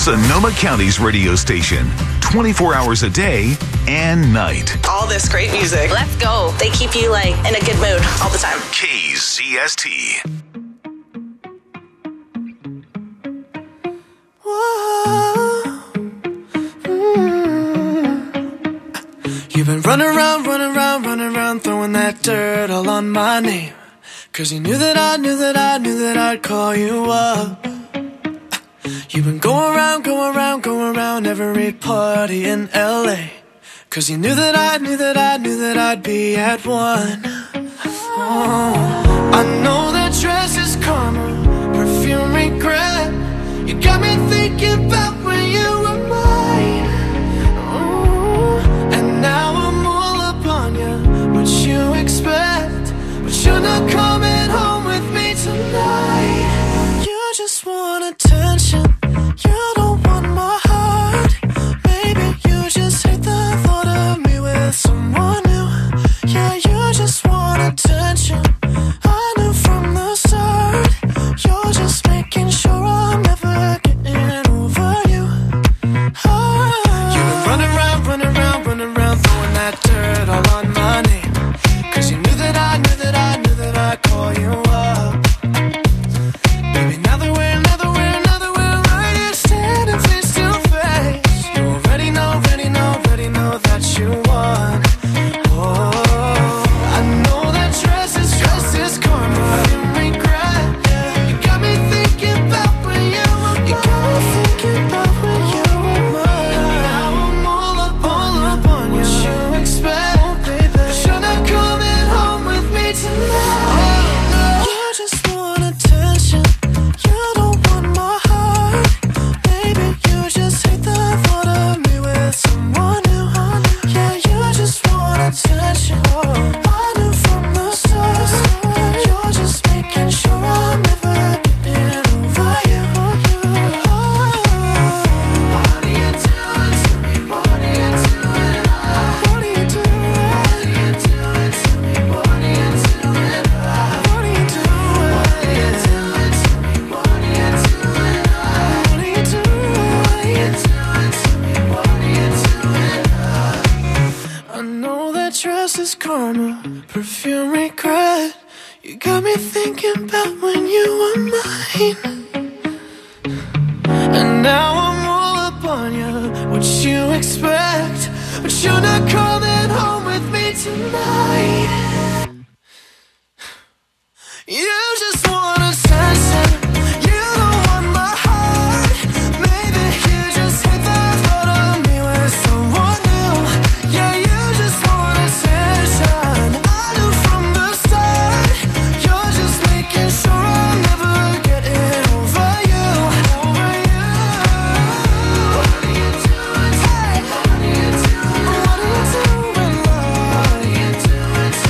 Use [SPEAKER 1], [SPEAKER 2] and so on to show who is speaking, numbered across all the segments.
[SPEAKER 1] Sonoma County's radio station, 24 hours a day and night.
[SPEAKER 2] All this great music.
[SPEAKER 3] Let's go.
[SPEAKER 2] They keep you like in a good mood all the time.
[SPEAKER 1] KZST.
[SPEAKER 4] You've been running around, throwing that dirt all on my name. 'Cause you knew that I'd call you up. You've been going around every party in LA. 'Cause you knew that I'd be at one. Oh, I know that dress is karma, perfume regret. You got me thinking about when you were mine. Oh, and now I'm all up on you. What you expect? But you're not coming home with me tonight. You just want attention. You don't want my heart. Maybe you just hate the thought of me with someone new. Yeah, you just want attention. I knew from the start. You're just making sure I'm never getting over you. Oh. You've been running around, throwing that dirt all on my name. 'Cause you knew that I'd call you up. Baby, now that we're right here standing face to face, you already know that you won. Oh, I know that dress is karma, regret. You got me thinking about when you were mine. Now I'm all up on you. What you expect, baby? But you're not coming home with me tonight. You just want attention. You don't want my heart. Maybe you just hate the thought of me with someone new. Yeah, you just want attention. I knew from the start. You're just making sure I'm never getting over you. What are you doing to me? What are you doing? What are you doing? What are you doing to me? What are you doing? What are you doing? What are you doing to me? What are you doing? What are you doing to me? What are you doing? I know that dress is karma, perfume regret. You got me thinking about when you were mine. And now I'm all up on you. What you expect? But you're not coming home with me tonight. You just want attention. You don't want my heart. Maybe you just hate the thought of me with someone new. Yeah, you just want attention. I knew from the start. You're just making sure I'm never getting over you. What are you doing? What are you doing? What are you doing, love? What are you doing to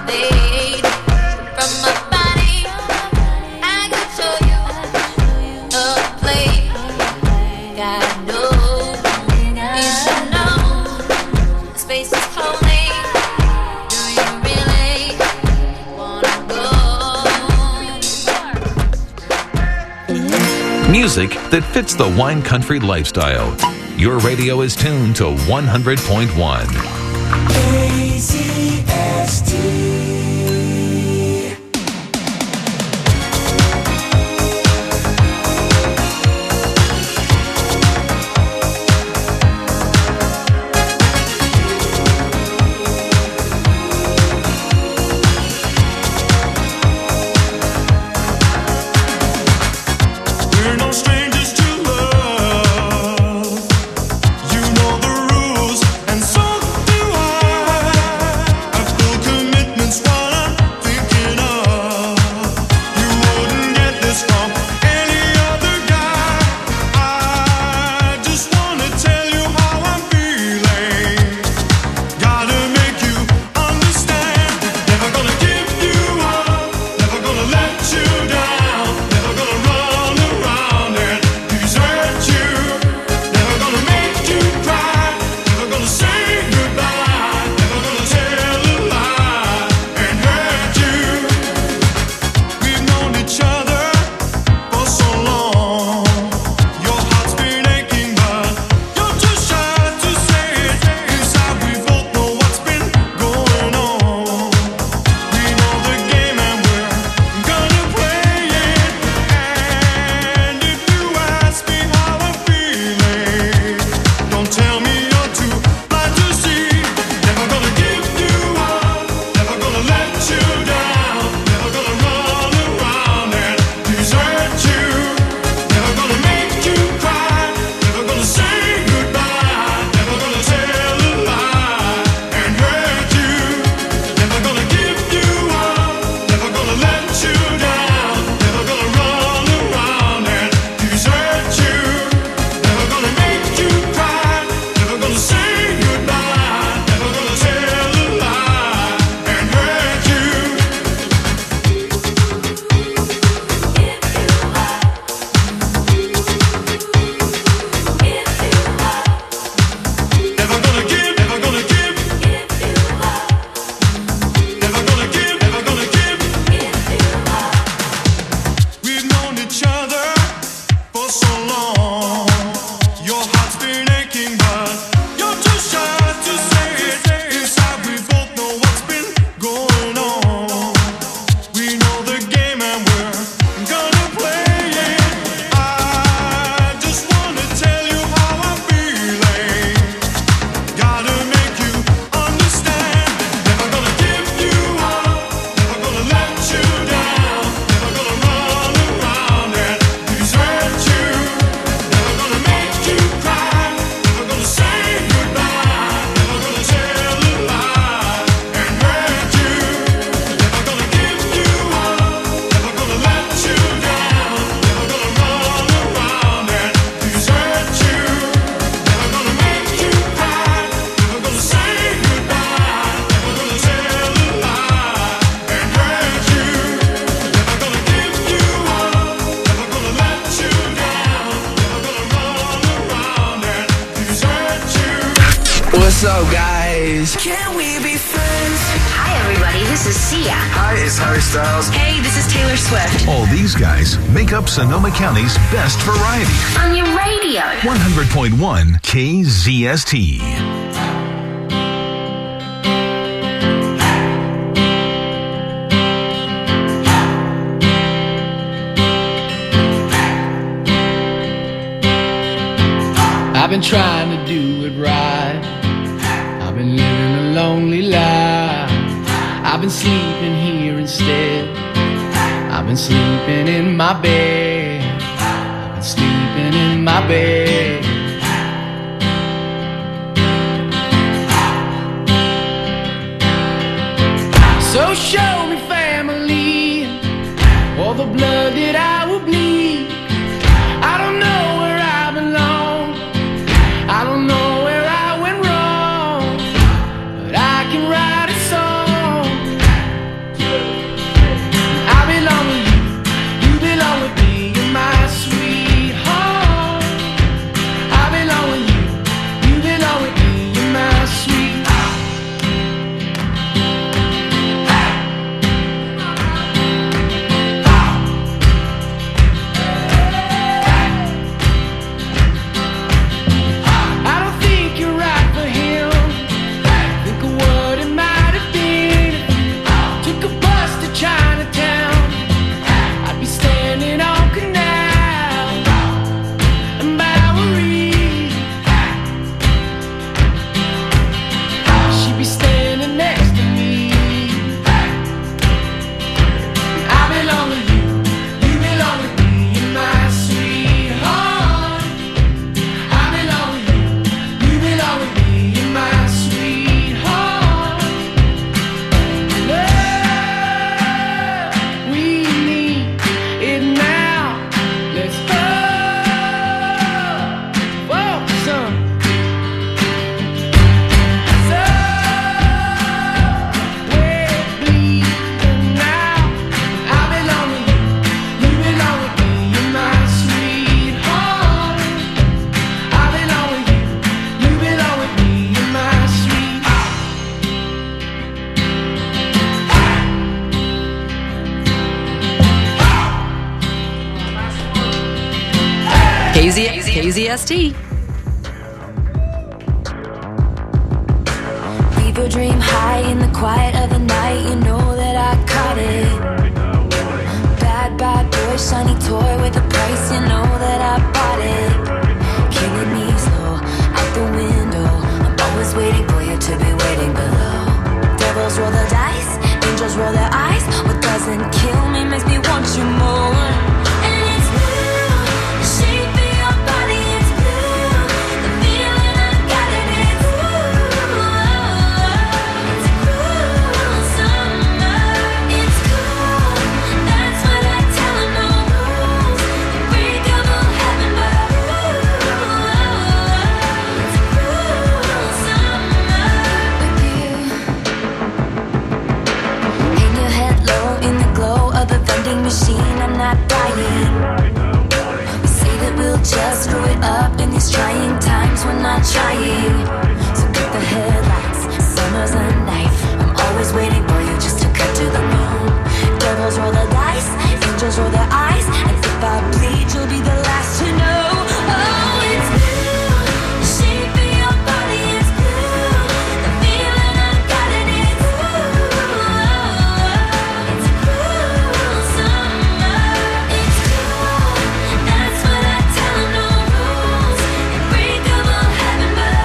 [SPEAKER 1] Music that fits the wine country lifestyle. Your radio is tuned to 100.1. KZST.
[SPEAKER 3] What's up, guys?
[SPEAKER 4] Can we be friends?
[SPEAKER 5] Hi, everybody. This is Sia.
[SPEAKER 3] Hi, it's Harry Styles.
[SPEAKER 2] Hey, this is Taylor Swift.
[SPEAKER 1] All these guys make up Sonoma County's best variety.
[SPEAKER 5] On your radio.
[SPEAKER 1] 100.1 KZST.
[SPEAKER 6] I've been trying to do it right. I've been living a lonely life. I've been sleeping here instead. I've been sleeping in my bed. I've been sleeping in my bed. So show me family, all the blood that I will bleed. I don't know where I belong. I don't know where I went wrong, but I can write a song
[SPEAKER 7] KZST.
[SPEAKER 8] Leave your dream high in the quiet of the night. You know that I caught it. Bad, bad boy, shiny toy with a price. You know that I bought it. Killing me slow, out the window. I'm always waiting for you to be waiting below. Devils roll the dice, angels roll their eyes. What doesn't kill me makes me want you more. And it's blue, the shape of your body is blue. The feeling I got it is blue. It's cruel summer, it's cool. That's what I tell him, no rules. Unbreakable heaven, but it's cruel summer with you. Hang your head low in the glow of the vending machine. I'm not dying. We say that we'll just screw it up in these trying times. We're not trying. So cut the headlights. Summer's a knife. I'm always waiting for you just to cut to the bone. Devils roll the dice, angels roll their eyes. And if I bleed, you'll be the last to know. Oh, it's blue. The shape of your body is blue. The feeling I got it is blue. It's cruel summer. It's cool. That's what I tell him, no rules. Unbreakable heaven, but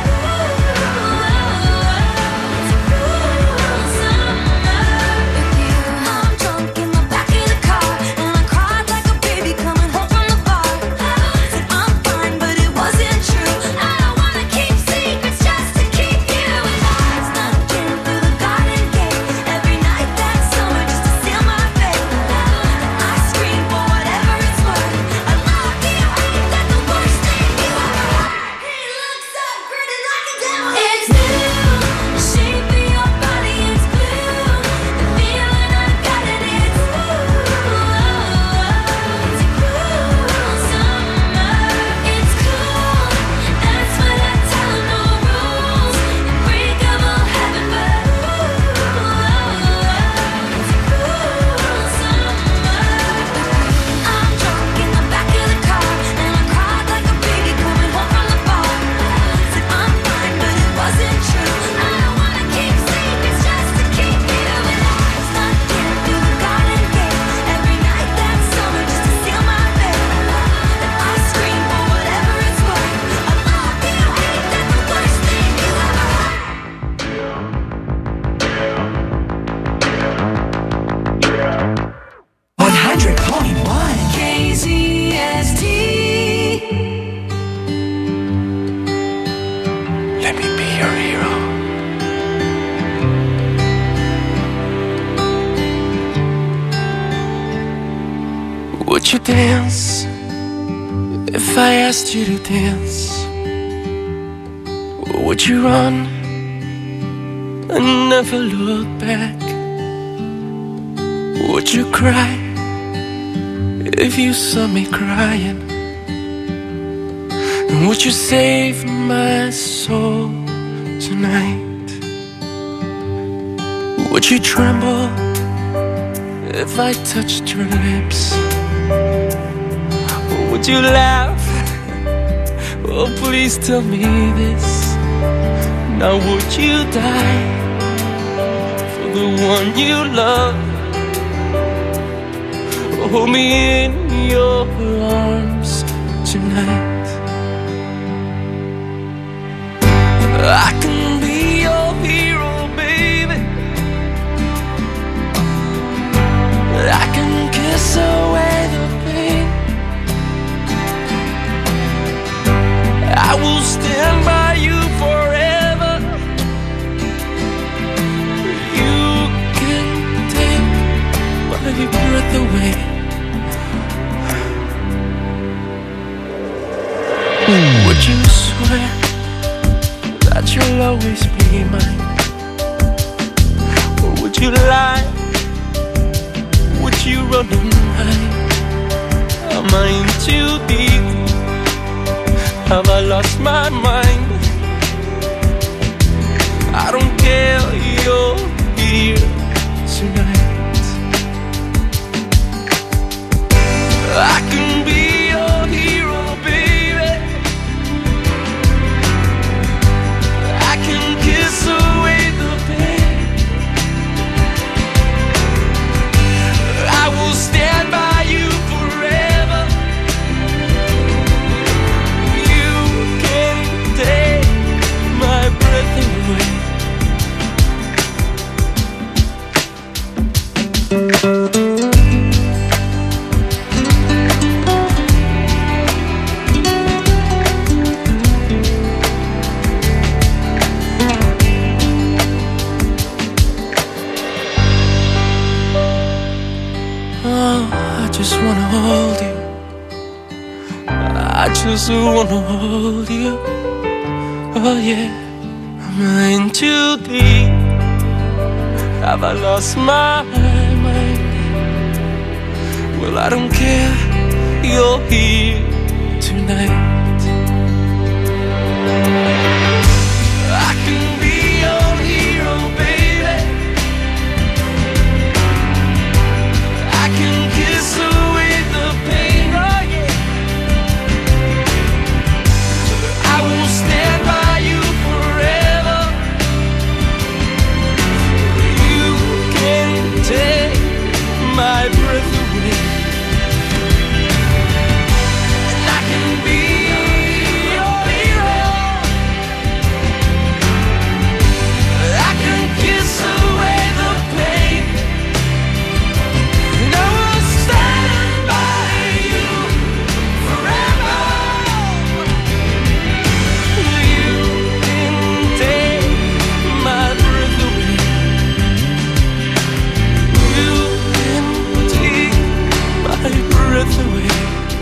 [SPEAKER 8] it's cruel summer with you. I'm drunk in the back of the car, and I cried like a baby coming home from the bar. Said I'm fine, but it wasn't true. I don't wanna keep secrets just to keep you alive. Snuck in through the garden gate every night that summer just to seal my fate. I scream for whatever it's worth. I love you, ain't that the worst thing you ever heard? He looks so pretty like a devil. It's blue, the shape of your body is blue. The feeling I got it is blue. It's cruel summer, it's cool. That's what I tell him, no rules. Unbreakable heaven, but it's cruel summer. I'm drunk in the back of the car, and I cried like a baby coming home from the bar. Said I'm fine, but it wasn't true. I don't wanna keep secrets just to keep you alive. Snuck in through the garden gate every night that summer just to seal my fate. And I scream for whatever it's worth. I love you, ain't that the worst thing you ever heard?
[SPEAKER 4] 100.1 KZST. Let me be your hero. Would you dance if I asked you to dance? Or would you run and never look back? Would you cry if you saw me crying? And would you save my soul tonight? Would you tremble if I touched your lips? Or would you laugh? Oh, please tell me this. Now would you die for the one you love? Hold me in your arms tonight. I can be your hero, baby. I can kiss away the pain. I will stand by you forever. You can take my breath away. Would you swear that you'll always be mine? Or would you lie? Would you run and hide? Am I in too deep? Have I lost my mind? I don't care, you're here tonight. I can be your hero, baby. just wanna hold you. I just wanna hold you. Oh yeah, I'm in too deep. Have I lost my mind? Well, I don't care, you're here tonight. I can be your hero, baby. I can kiss away the pain, oh yeah. I will stand by you forever. You can take my breath away. And I can be your hero. I can kiss away the pain. And I will stand by you forever. You can take my breath away. You can take my breath away.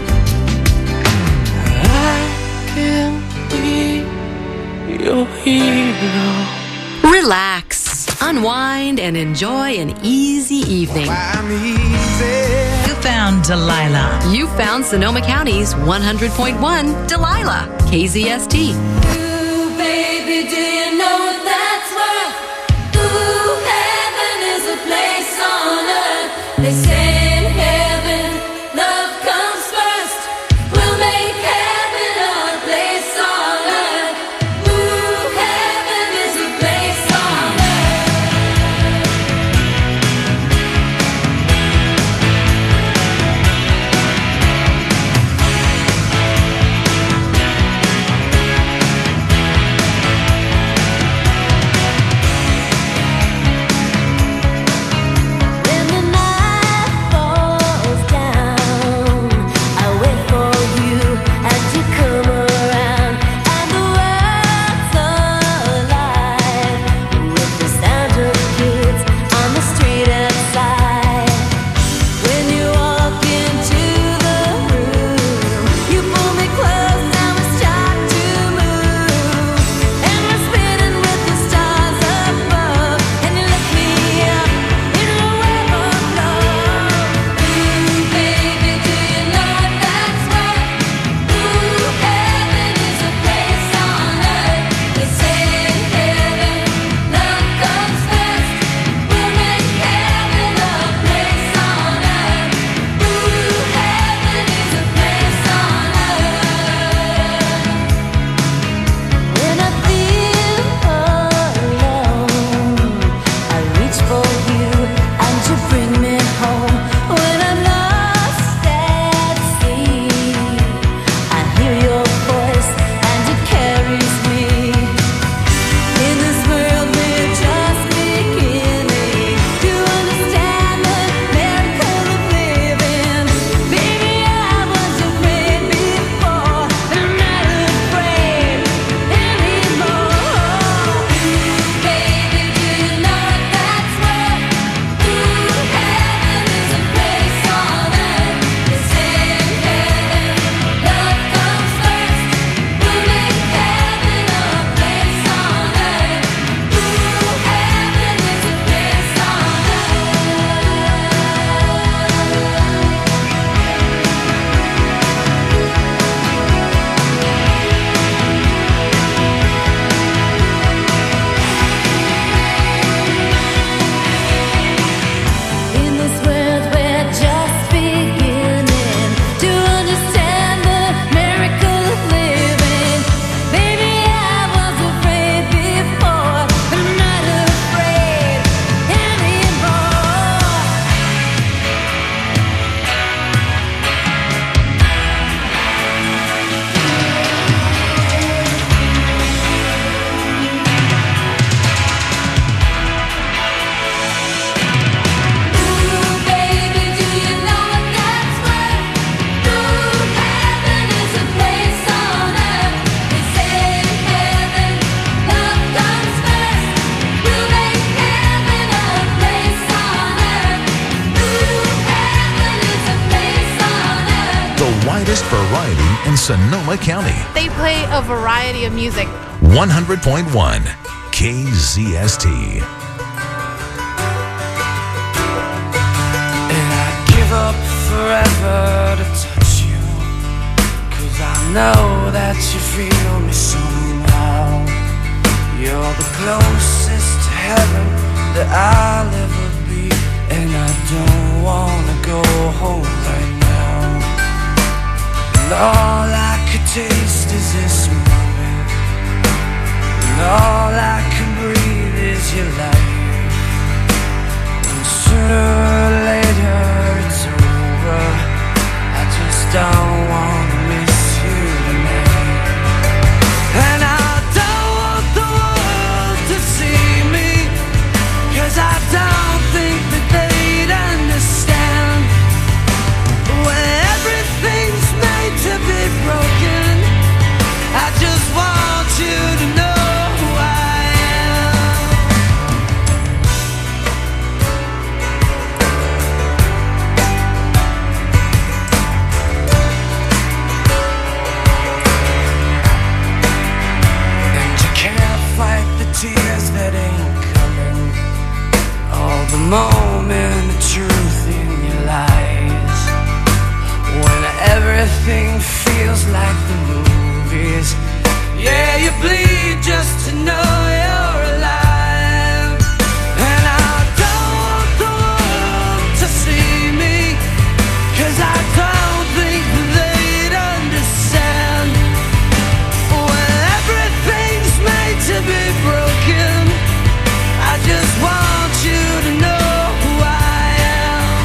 [SPEAKER 4] I can be your hero.
[SPEAKER 7] Relax, unwind, and enjoy an easy evening.
[SPEAKER 3] I'm easy.
[SPEAKER 9] You found Delilah.
[SPEAKER 7] You found Sonoma County's 100.1 Delilah, KZST.
[SPEAKER 8] Ooh, baby, do you know what that's worth? Ooh, heaven is a place on earth. They say in heaven, love comes first. We'll make heaven our place on earth. Ooh, heaven is a place on earth.
[SPEAKER 1] biggest variety in Sonoma County.
[SPEAKER 10] They play a variety of music.
[SPEAKER 1] 100.1 KZST.
[SPEAKER 4] And I'd give up forever to touch you, 'cause I know that you feel me somehow. You're the closest to heaven that I'll ever be, and I don't wanna go home right now. And all I could taste is this moment, and all I can breathe is your life. And sooner or later it's over, I just don't wanna miss you tonight. And I don't want the world to see me, 'cause I don't think that they'd understand. When everything's made to be broken, I just want you to know who I am. And you can't fight the tears that ain't coming, all the moment of truth in your lies. When everything feels like the movies, yeah, you bleed just to know you're alive. And I don't want the world to see me, 'cause I don't think they'd understand. When everything's made to be broken, I just want you to know who I am.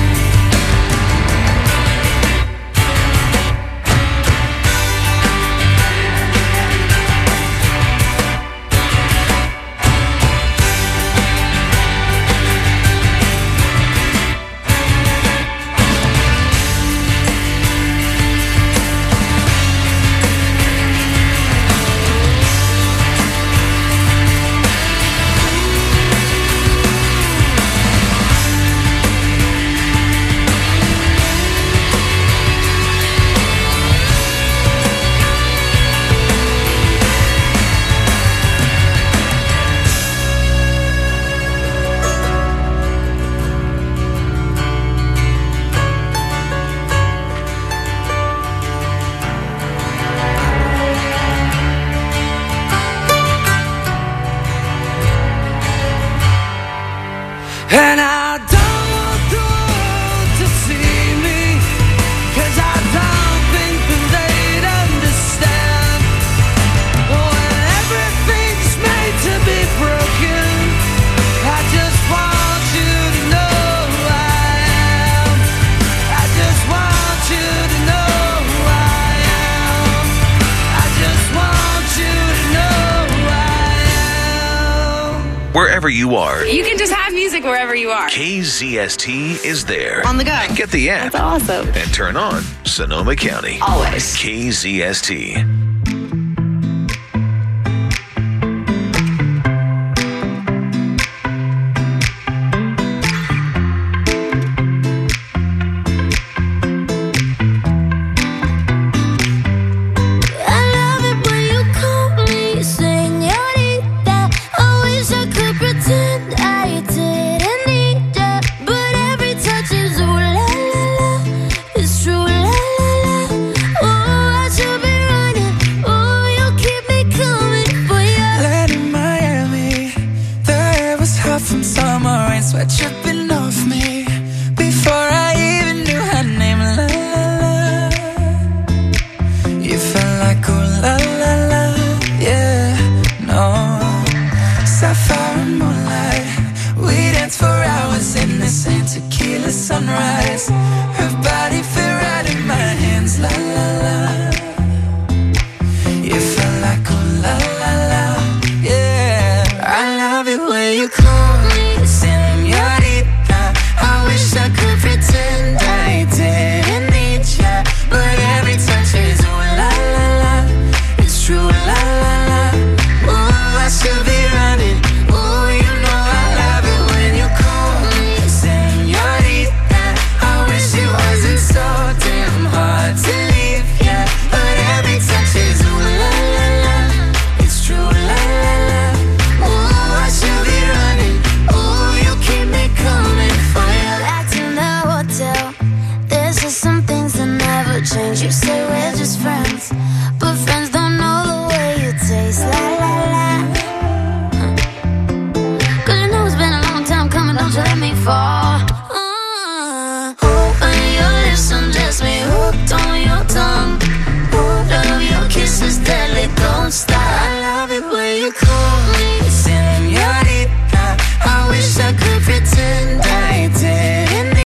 [SPEAKER 4] And I don't want the world to see me, 'cause I don't think that they'd understand. When everything's made to be broken, I just want you to know who I am. I just want you to know who I am. I just want you to know who I am.
[SPEAKER 1] Wherever you are,
[SPEAKER 10] You can just have music wherever you are.
[SPEAKER 1] KZST is there.
[SPEAKER 2] On the go.
[SPEAKER 1] Get the app.
[SPEAKER 10] That's awesome.
[SPEAKER 1] And turn on Sonoma County.
[SPEAKER 2] Always.
[SPEAKER 1] KZST.
[SPEAKER 8] I love it when you call me señorita. I wish I could pretend I didn't need ya, but every touch is ooh la la la. It's true la la la. Oh, I should be running. Oh, you keep me coming for ya.
[SPEAKER 4] Land in Miami, the air was hot from summer rain, sweat dripping off me before I even knew her name. La la la. You felt like ooh la la la, yeah, no. Sapphire and moonlight, we danced for hours in the same tequila sunrise. Her body fit right in my hands, la la la. You felt like ooh la la la, yeah. I love it when you call me señorita. I wish I could pretend I didn't need ya, but every touch is ooh la la la. It's true la la la. Ooh, I should be running. Ooh, you know I love it when you call me señorita. I wish you
[SPEAKER 8] change. You say